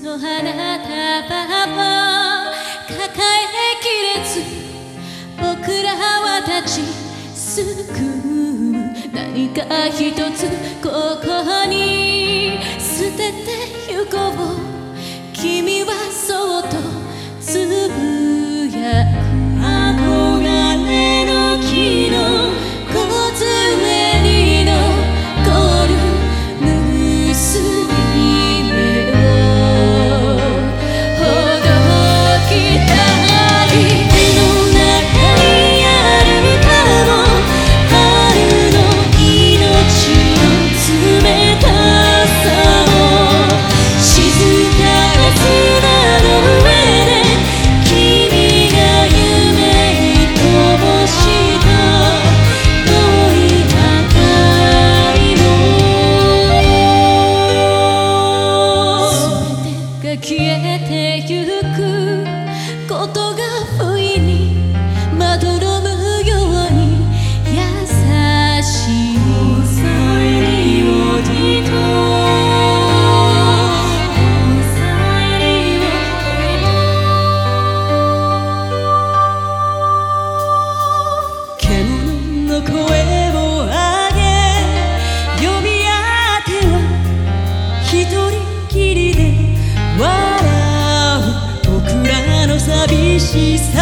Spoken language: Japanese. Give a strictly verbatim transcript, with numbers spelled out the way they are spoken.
の花束を抱えきれず僕らは立ちすくむ何か一つここに捨ててゆこう君はそうとつぶやく憧れの木の梢に残る結び目をほどきたい手の中にあるかも春の命の冷たさも静かな砂の上で君が夢に灯した遠い明かりも全てが消えてゆくことが不意にまどろむように優しい遅いよりと遅いよりと獣の声を上げ呼び合っては一人きりで笑う僕らの寂しさ